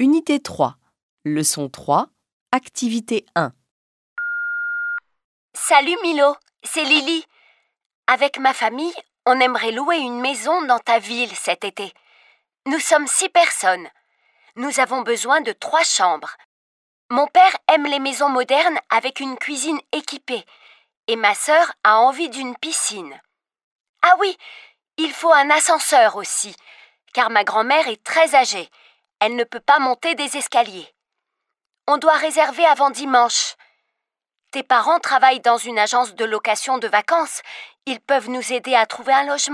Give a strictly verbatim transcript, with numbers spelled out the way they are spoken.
Unité trois, leçon trois, activité un. Salut Milo, c'est Lily. Avec ma famille, on aimerait louer une maison dans ta ville cet été. Nous sommes six personnes. Nous avons besoin de trois chambres. Mon père aime les maisons modernes avec une cuisine équipée et ma sœur a envie d'une piscine. Ah oui, il faut un ascenseur aussi, car ma grand-mère est très âgée. Elle ne peut pas monter des escaliers. On doit réserver avant dimanche. Tes parents travaillent dans une agence de location de vacances. Ils peuvent nous aider à trouver un logement ?